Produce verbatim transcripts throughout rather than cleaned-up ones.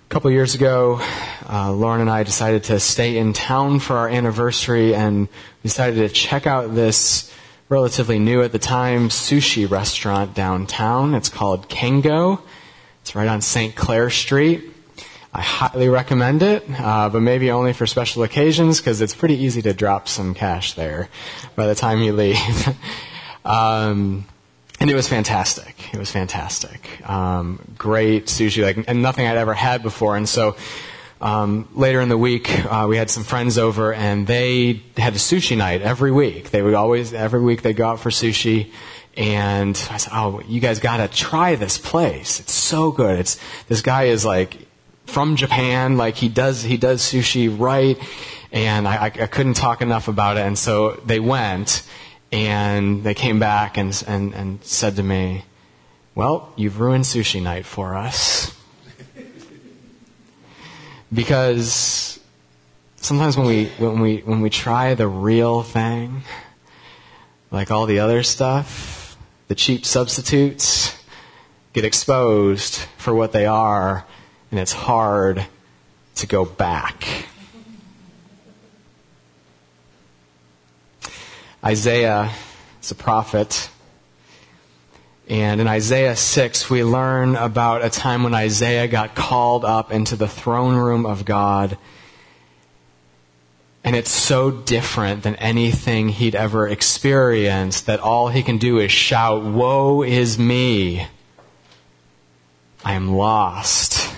A couple years ago, uh, Lauren and I decided to stay in town for our anniversary and decided to check out this relatively new at the time sushi restaurant downtown. It's called Kengo. It's right on Saint Clair Street. I highly recommend it, uh, but maybe only for special occasions because it's pretty easy to drop some cash there by the time you leave. um, and it was fantastic. It was fantastic. Um, great sushi, like, and nothing I'd ever had before. And so um, later in the week, uh, we had some friends over, and they had a sushi night every week. They would always, every week they'd go out for sushi. And I said, oh, you guys got to try this place. It's so good. It's this guy is like from Japan, like he does he does sushi right, and I, I couldn't talk enough about it. And so they went, and they came back and and and said to me, "Well, you've ruined sushi night for us." Because sometimes when we when we when we try the real thing, like all the other stuff, the cheap substitutes get exposed for what they are. And it's hard to go back. Isaiah is a prophet. And in Isaiah six, we learn about a time when Isaiah got called up into the throne room of God. And it's so different than anything he'd ever experienced that all he can do is shout, "Woe is me! I am lost."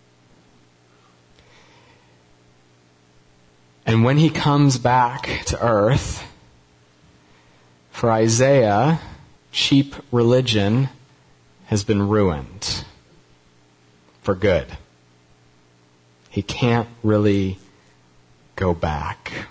And when he comes back to earth, for Isaiah, cheap religion has been ruined for good. He can't really go back.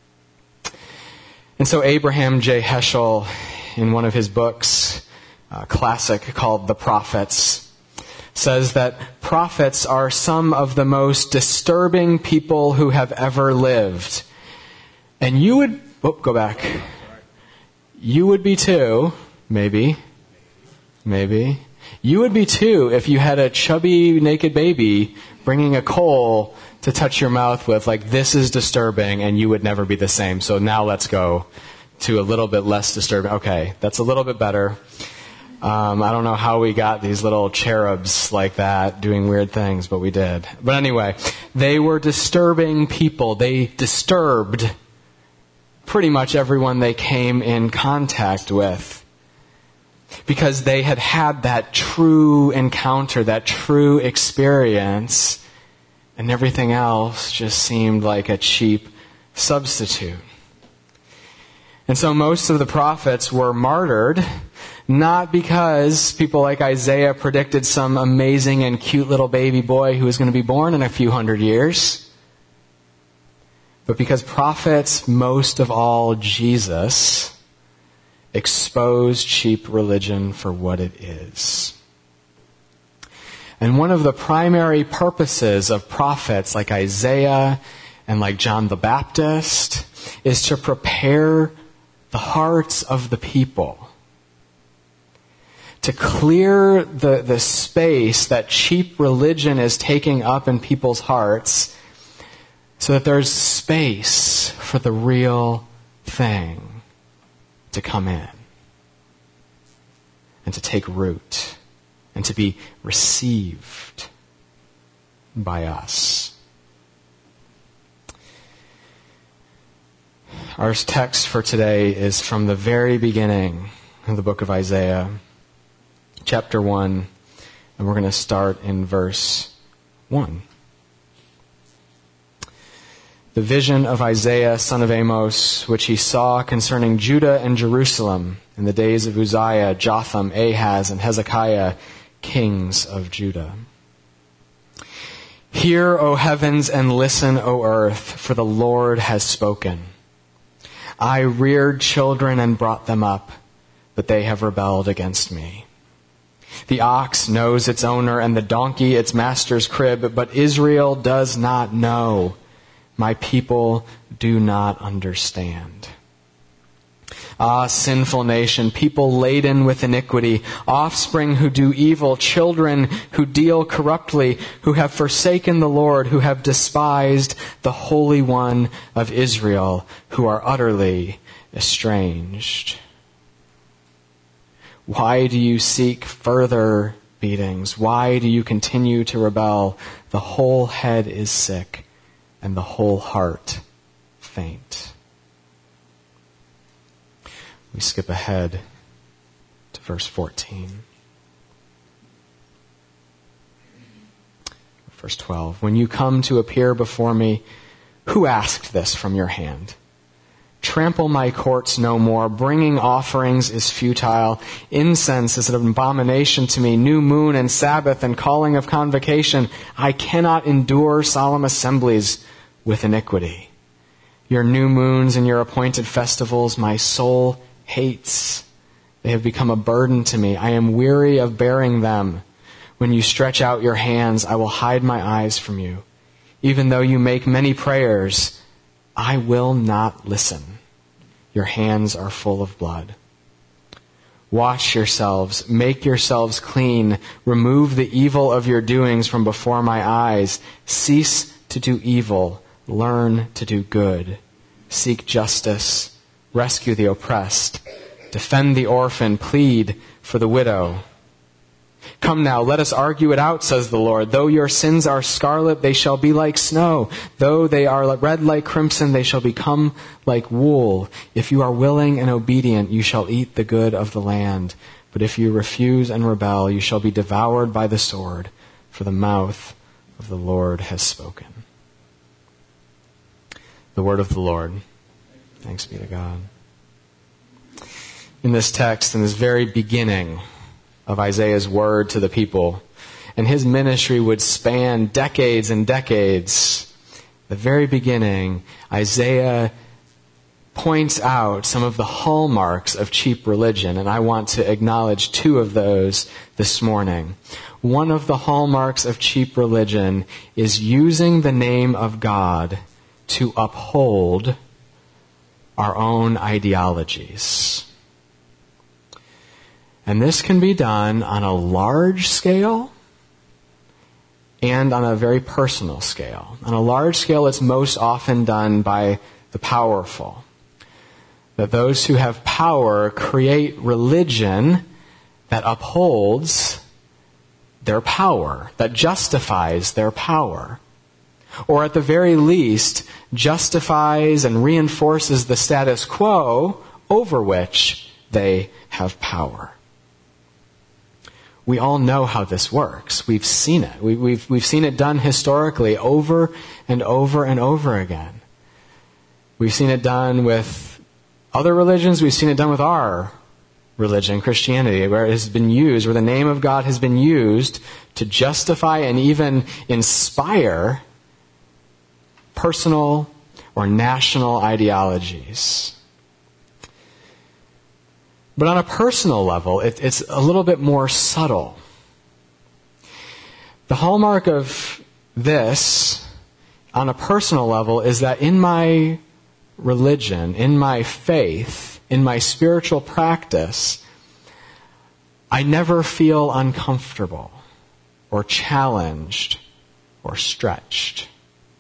And so Abraham J. Heschel, in one of his books, a classic called The Prophets, says that prophets are some of the most disturbing people who have ever lived. And you would, oh, go back. You would be too, maybe, maybe. You would be too if you had a chubby, naked baby bringing a coal to touch your mouth with, like, this is disturbing, and you would never be the same. So now let's go to a little bit less disturbing. Okay, that's a little bit better. Um, I don't know how we got these little cherubs like that doing weird things, but we did. But anyway, they were disturbing people. They disturbed pretty much everyone they came in contact with because they had had that true encounter, that true experience, and everything else just seemed like a cheap substitute. And so most of the prophets were martyred, not because people like Isaiah predicted some amazing and cute little baby boy who was going to be born in a few hundred years, but because prophets, most of all Jesus, exposed cheap religion for what it is. And one of the primary purposes of prophets like Isaiah and like John the Baptist is to prepare the hearts of the people, to clear the, the space that cheap religion is taking up in people's hearts so that there's space for the real thing to come in and to take root and to be received by us. Our text for today is from the very beginning of the book of Isaiah, chapter one, and we're going to start in verse one. The vision of Isaiah, son of Amos, which he saw concerning Judah and Jerusalem in the days of Uzziah, Jotham, Ahaz, and Hezekiah, kings of Judah. Hear, O heavens, and listen, O earth, for the Lord has spoken. I reared children and brought them up, but they have rebelled against me. The ox knows its owner, and the donkey its master's crib, but Israel does not know. My people do not understand. Ah, sinful nation, people laden with iniquity, offspring who do evil, children who deal corruptly, who have forsaken the Lord, who have despised the Holy One of Israel, who are utterly estranged. Why do you seek further beatings? Why do you continue to rebel? The whole head is sick, and the whole heart faint. We skip ahead to verse fourteen. Verse twelve. When you come to appear before me, who asked this from your hand? Trample my courts no more. Bringing offerings is futile. Incense is an abomination to me. New moon and Sabbath and calling of convocation. I cannot endure solemn assemblies with iniquity. Your new moons and your appointed festivals my soul hates. They have become a burden to me. I am weary of bearing them. When you stretch out your hands, I will hide my eyes from you. Even though you make many prayers, I will not listen. Your hands are full of blood. Wash yourselves, make yourselves clean, remove the evil of your doings from before my eyes. Cease to do evil, learn to do good. Seek justice, rescue the oppressed, defend the orphan, plead for the widow. Come now, let us argue it out, says the Lord. Though your sins are scarlet, they shall be like snow. Though they are red like crimson, they shall become like wool. If you are willing and obedient, you shall eat the good of the land. But if you refuse and rebel, you shall be devoured by the sword, for the mouth of the Lord has spoken. The word of the Lord. Thanks be to God. In this text, in this very beginning of Isaiah's word to the people, and his ministry would span decades and decades. The very beginning, Isaiah points out some of the hallmarks of cheap religion, and I want to acknowledge two of those this morning. One of the hallmarks of cheap religion is using the name of God to uphold our own ideologies. And this can be done on a large scale and on a very personal scale. On a large scale, it's most often done by the powerful. That those who have power create religion that upholds their power, that justifies their power. Or at the very least, justifies and reinforces the status quo over which they have power. We all know how this works. We've seen it. We, we've, we've seen it done historically over and over and over again. We've seen it done with other religions. We've seen it done with our religion, Christianity, where it has been used, where the name of God has been used to justify and even inspire personal or national ideologies. But on a personal level, it, it's a little bit more subtle. The hallmark of this, on a personal level, is that in my religion, in my faith, in my spiritual practice, I never feel uncomfortable or challenged or stretched.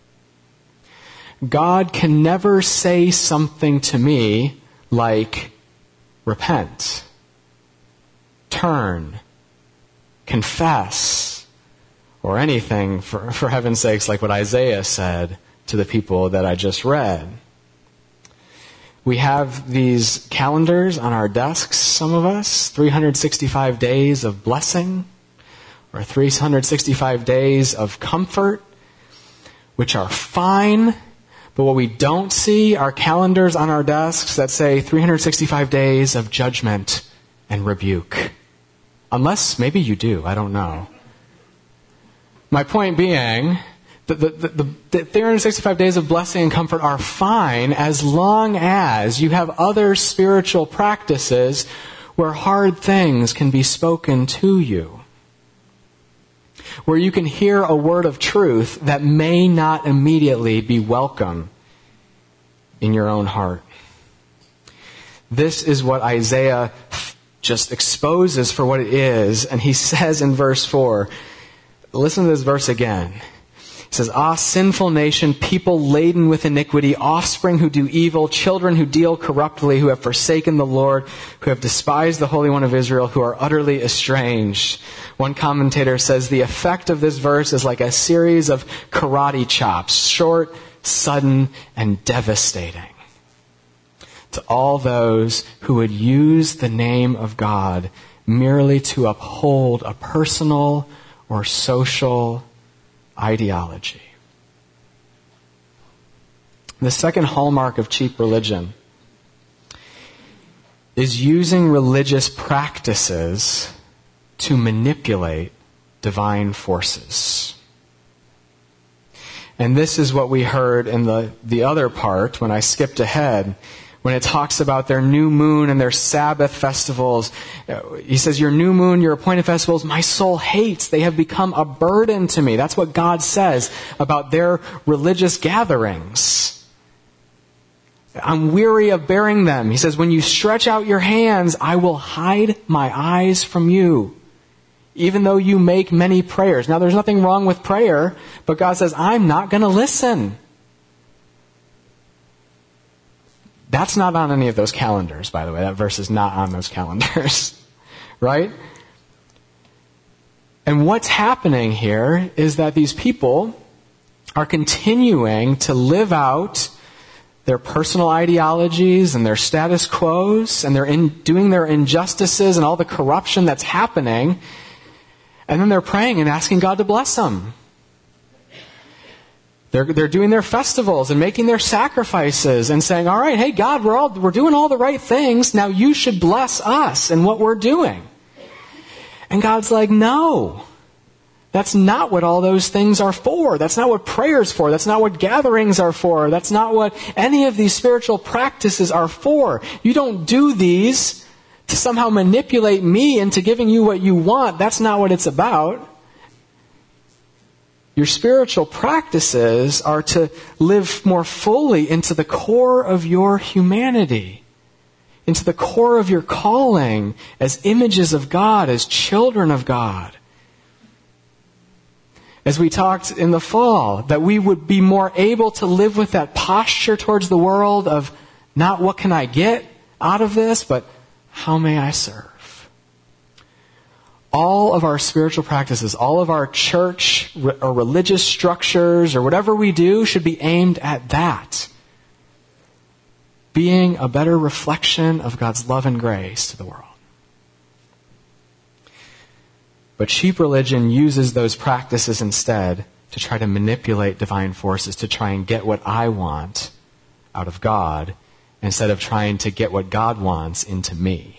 God can never say something to me like, repent, turn, confess, or anything, for, for heaven's sakes, like what Isaiah said to the people that I just read. We have these calendars on our desks, some of us, three hundred sixty-five days of blessing, or three hundred sixty-five days of comfort, which are fine. But what we don't see are calendars on our desks that say three hundred sixty-five days of judgment and rebuke. Unless maybe you do, I don't know. My point being, the, the, the, the three hundred sixty-five days of blessing and comfort are fine as long as you have other spiritual practices where hard things can be spoken to you. Where you can hear a word of truth that may not immediately be welcome in your own heart. this is what Isaiah just exposes for what it is. And he says in verse four, listen to this verse again. It says, "Ah, sinful nation, people laden with iniquity, offspring who do evil, children who deal corruptly, who have forsaken the Lord, who have despised the Holy One of Israel, who are utterly estranged." One commentator says the effect of this verse is like a series of karate chops, short, sudden, and devastating. To all those who would use the name of God merely to uphold a personal or social ideology. The second hallmark of cheap religion is using religious practices to manipulate divine forces. And this is what we heard in the, the other part when I skipped ahead, when it talks about their new moon and their Sabbath festivals. He says, your new moon, your appointed festivals, my soul hates. They have become a burden to me. That's what God says about their religious gatherings. I'm weary of bearing them. He says, when you stretch out your hands, I will hide my eyes from you, even though you make many prayers. Now, there's nothing wrong with prayer, but God says, I'm not going to listen. That's not on any of those calendars, by the way. That verse is not on those calendars, right? And what's happening here is that these people are continuing to live out their personal ideologies and their status quos, and they're in, doing their injustices and all the corruption that's happening, and then they're praying and asking God to bless them. They're, they're doing their festivals and making their sacrifices and saying, all right, hey, God, we're all, we're doing all the right things. Now you should bless us and what we're doing. And God's like, no, that's not what all those things are for. That's not what prayer's for. That's not what gatherings are for. That's not what any of these spiritual practices are for. You don't do these to somehow manipulate me into giving you what you want. That's not what it's about. Your spiritual practices are to live more fully into the core of your humanity, into the core of your calling as images of God, as children of God. As we talked in the fall, that we would be more able to live with that posture towards the world of not what can I get out of this, but how may I serve? All of our spiritual practices, all of our church or religious structures or whatever we do should be aimed at that. Being a better reflection of God's love and grace to the world. But cheap religion uses those practices instead to try to manipulate divine forces, to try and get what I want out of God, instead of trying to get what God wants into me.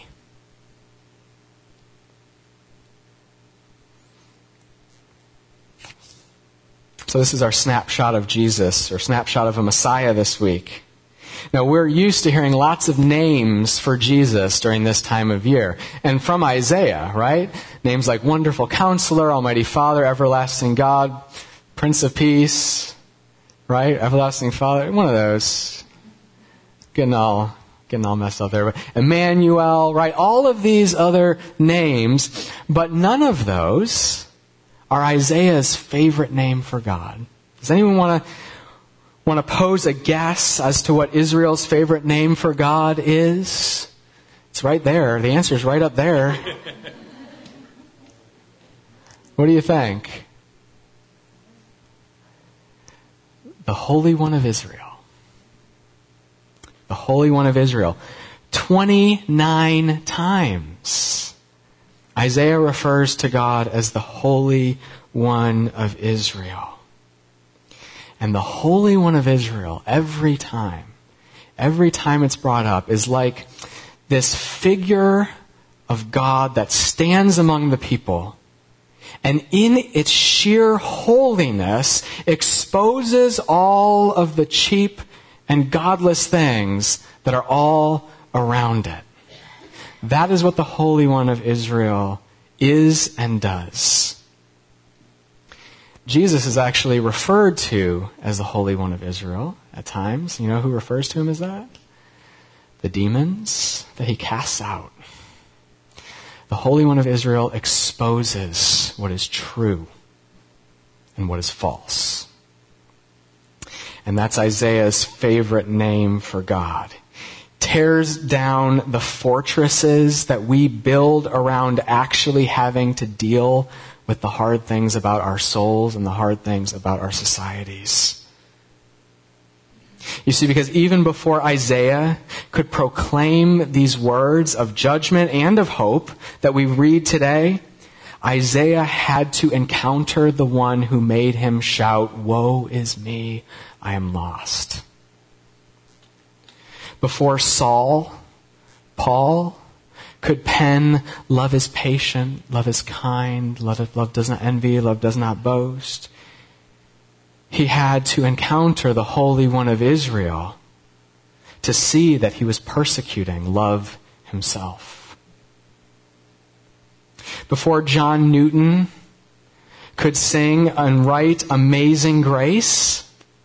So this is our snapshot of Jesus, or snapshot of a Messiah this week. Now, we're used to hearing lots of names for Jesus during this time of year. And from Isaiah, right? Names like Wonderful Counselor, Almighty Father, Everlasting God, Prince of Peace, right? Everlasting Father, one of those. Getting all, getting all messed up there. But Emmanuel, right? All of these other names, but none of those are Isaiah's favorite name for God. Does anyone want to want to pose a guess as to what Israel's favorite name for God is? It's right there. The answer's right up there. What do you think? The Holy One of Israel. The Holy One of Israel. twenty-nine times Isaiah refers to God as the Holy One of Israel. And the Holy One of Israel, every time, every time it's brought up, is like this figure of God that stands among the people, and in its sheer holiness exposes all of the cheap and godless things that are all around it. That is what the Holy One of Israel is and does. Jesus is actually referred to as the Holy One of Israel at times. You know who refers to him as that? the demons that he casts out. The Holy One of Israel exposes what is true and what is false. And that's Isaiah's favorite name for God. Tears down the fortresses that we build around actually having to deal with the hard things about our souls and the hard things about our societies. You see, because even before Isaiah could proclaim these words of judgment and of hope that we read today, Isaiah had to encounter the one who made him shout, "Woe is me, I am lost." Before Saul, Paul could pen, "Love is patient, love is kind, love, love does not envy, love does not boast." He had to encounter the Holy One of Israel to see that he was persecuting love himself. Before John Newton could sing and write Amazing Grace,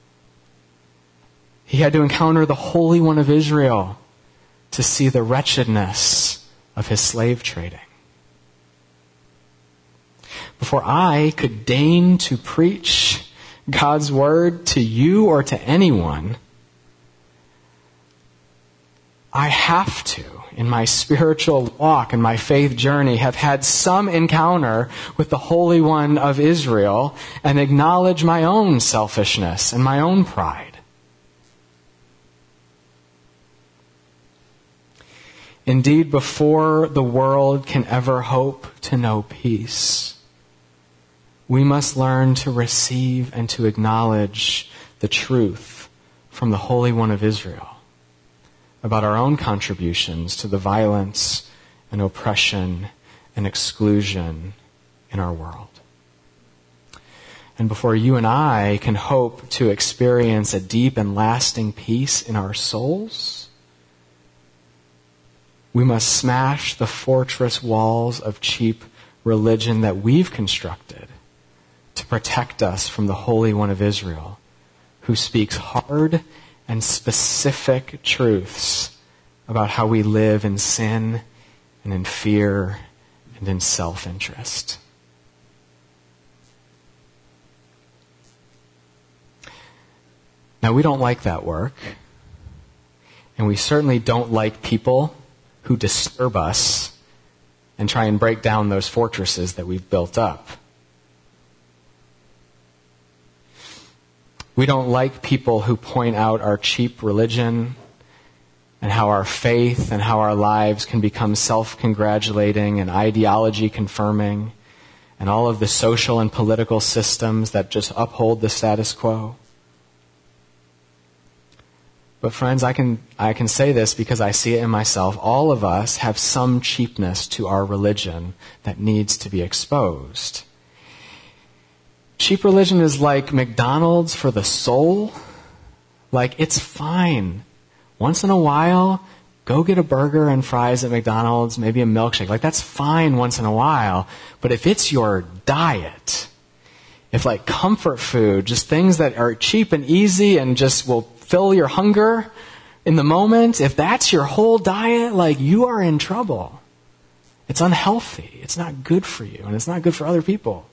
he had to encounter the Holy One of Israel to see the wretchedness of his slave trading. Before I could deign to preach God's word to you or to anyone, I have to, in my spiritual walk and my faith journey, have had some encounter with the Holy One of Israel and acknowledge my own selfishness and my own pride. Indeed, before the world can ever hope to know peace, we must learn to receive and to acknowledge the truth from the Holy One of Israel about our own contributions to the violence and oppression and exclusion in our world. And before you and I can hope to experience a deep and lasting peace in our souls, we must smash the fortress walls of cheap religion that we've constructed to protect us from the Holy One of Israel, who speaks hard and specific truths about how we live in sin and in fear and in self-interest. Now, we don't like that work, and we certainly don't like people who disturb us and try and break down those fortresses that we've built up. We don't like people who point out our cheap religion and how our faith and how our lives can become self-congratulating and ideology-confirming and all of the social and political systems that just uphold the status quo. But friends, I can I can say this because I see it in myself. All of us have some cheapness to our religion that needs to be exposed. Cheap religion is like McDonald's for the soul. Like, it's fine. Once in a while, go get a burger and fries at McDonald's, maybe a milkshake. Like, that's fine once in a while. But if it's your diet, if like comfort food, just things that are cheap and easy and just will fill your hunger in the moment, if that's your whole diet, like, you are in trouble. It's unhealthy. It's not good for you, and it's not good for other people.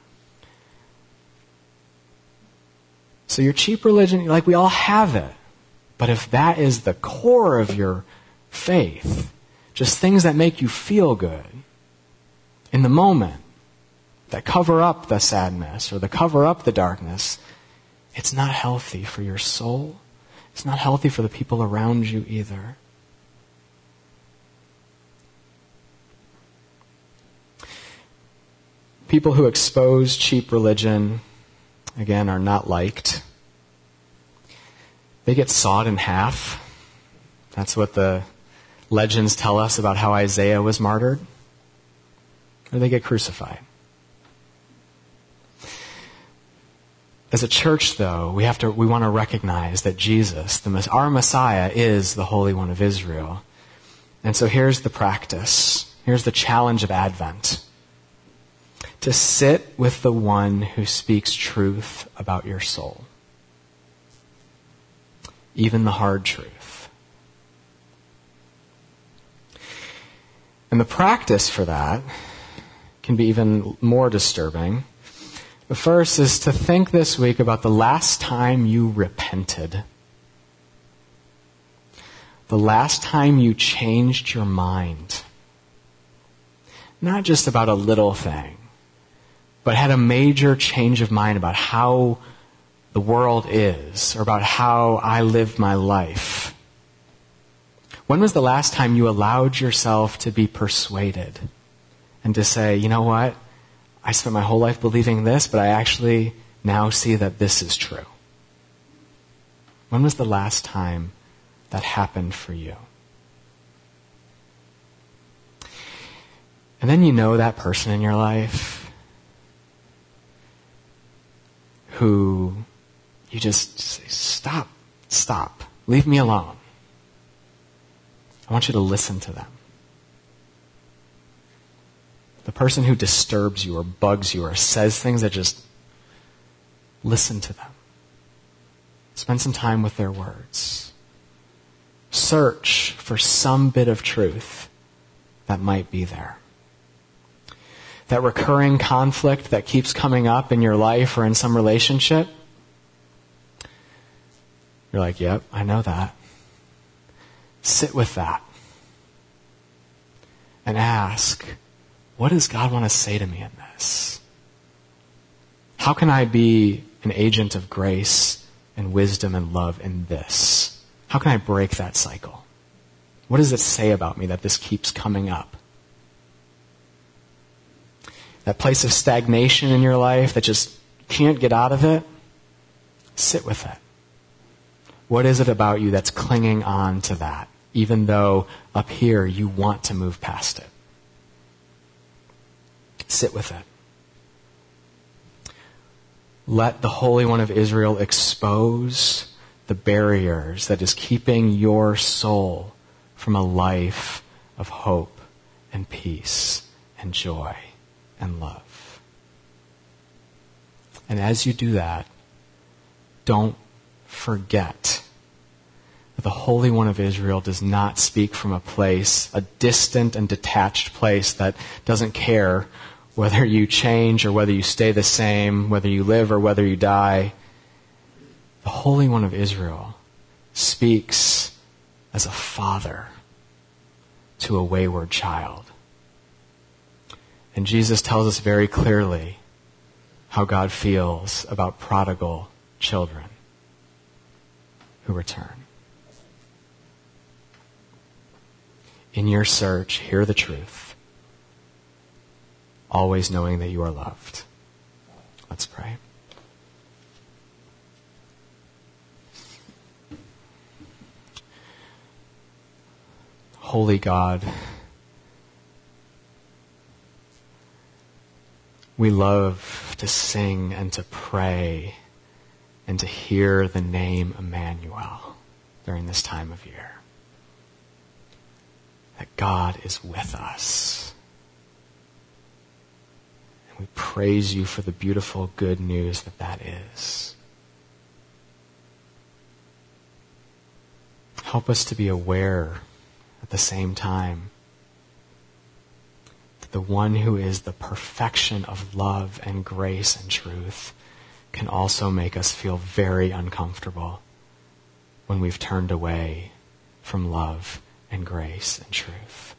So your cheap religion, like, we all have it. But if that is the core of your faith, just things that make you feel good in the moment, that cover up the sadness or that cover up the darkness, it's not healthy for your soul. It's not healthy for the people around you either. People who expose cheap religion, again, are not liked. They get sawed in half. That's what the legends tell us about how Isaiah was martyred. Or they get crucified. As a church, though, we have to we want to recognize that Jesus, the, our Messiah, is the Holy One of Israel. And so here's the practice. Here's the challenge of Advent. To sit with the one who speaks truth about your soul. Even the hard truth. And the practice for that can be even more disturbing. The first is to think this week about the last time you repented. The last time you changed your mind. Not just about a little thing, but had a major change of mind about how the world is, or about how I live my life. When was the last time you allowed yourself to be persuaded and to say, you know what, I spent my whole life believing this, but I actually now see that this is true? When was the last time that happened for you? And then you know that person in your life who you just say, stop, stop, leave me alone. I want you to listen to them. The person who disturbs you or bugs you or says things that just, listen to them. Spend some time with their words. Search for some bit of truth that might be there. That recurring conflict that keeps coming up in your life or in some relationship, you're like, yep, I know that. Sit with that. And ask, what does God want to say to me in this? How can I be an agent of grace and wisdom and love in this? How can I break that cycle? What does it say about me that this keeps coming up? That place of stagnation in your life that just can't get out of it, sit with it. What is it about you that's clinging on to that, even though up here you want to move past it? Sit with it. Let the Holy One of Israel expose the barriers that is keeping your soul from a life of hope and peace and joy and love. And as you do that, don't forget that the Holy One of Israel does not speak from a place, a distant and detached place that doesn't care whether you change or whether you stay the same, whether you live or whether you die. The Holy One of Israel speaks as a father to a wayward child. And Jesus tells us very clearly how God feels about prodigal children who return. In your search, hear the truth, always knowing that you are loved. Let's pray. Holy God, we love to sing and to pray and to hear the name Emmanuel during this time of year. That God is with us. And we praise you for the beautiful good news that that is. Help us to be aware at the same time that the one who is the perfection of love and grace and truth can also make us feel very uncomfortable when we've turned away from love and grace and truth.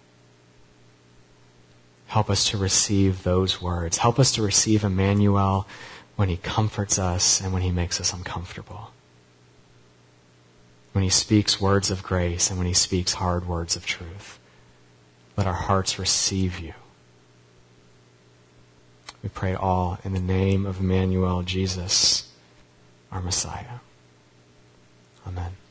Help us to receive those words. Help us to receive Emmanuel when he comforts us and when he makes us uncomfortable. When he speaks words of grace and when he speaks hard words of truth. Let our hearts receive you. We pray all in the name of Emmanuel, Jesus, our Messiah. Amen.